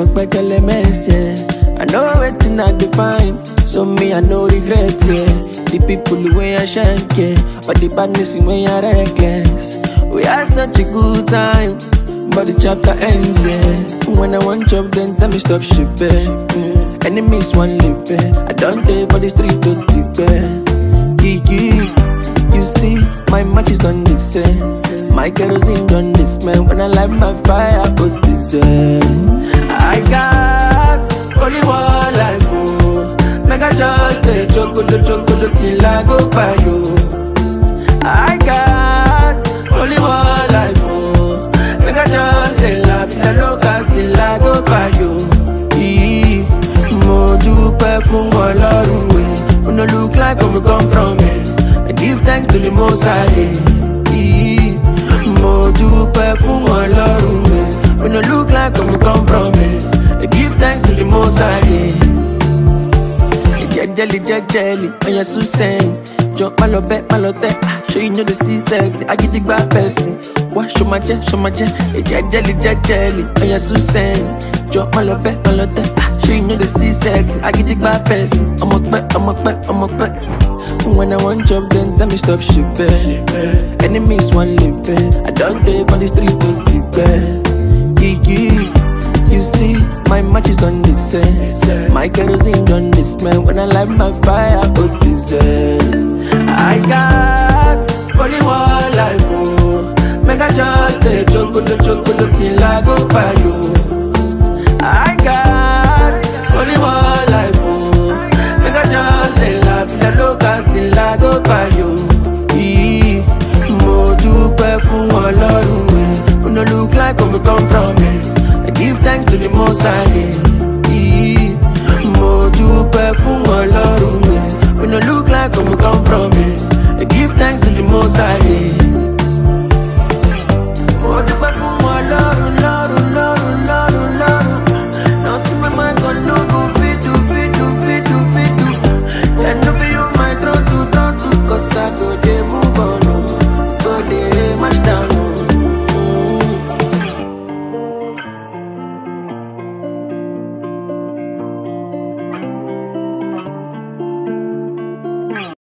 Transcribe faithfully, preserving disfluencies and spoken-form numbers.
for Bekele mess, yeah. I know waiting I define, so me I no regret, yeah. The people the way I shank, yeah, but the badness in way I reckless. We had such a good time, but the chapter ends, yeah. When I want job, then tell me stop shipping. Yeah. Enemies want live, yeah. I don't take for the street to tip, yeah. You see, my match is on this end. My kerosene done this, man. When I light my fire, put this end. I got only one life, oh. Make I just stay chocolate, chocolate till I go by you. I got only one life, oh. Make I just stay laugh in the local till I go by you. E, mo dupe fun Ọlọ́run we. We no look like where we come from, eh. I give thanks to the Most High. Mo dúpẹ́ fún Ọlọ́run mi. We no look like where we come from, eh. I give thanks to the Most High. Jẹ́jẹ́lì jẹ́jẹ́lì, ọ̀yàn sùn sẹ́yìn. Jọ má lọ bẹ́ má lọ tẹ́, ṣé you know the see sexy? Agídígbà pẹ̀sìn, wá ṣó máa jẹ́ ṣó máa jẹ́. Jẹ́jẹ́lì jẹ́jẹ́lì, ọ̀yàn sùn sẹ́yìn. Jọ má lọ bẹ́ má lọ tẹ́, ṣé you know the see sexy? Agídígbà pẹ̀sìn, ọmọ pẹ́ ọmọ pẹ́ ọmọ pẹ́. When I want job, then tell me stop shipping. Enemies want live, I don't take on the street to tip. You see, my match is on this end. My kerosene done this, man. When I light my fire, put this end. I got only one life, oh. Make I just stay chocolate, chocolate till I go by you. I got only one life, oh. Make I just stay laugh in the local till I go by you. E, mo dúpẹ́ fún Ọlọ́run mi. We no look like where we come from, eh. I give thanks to the Most High.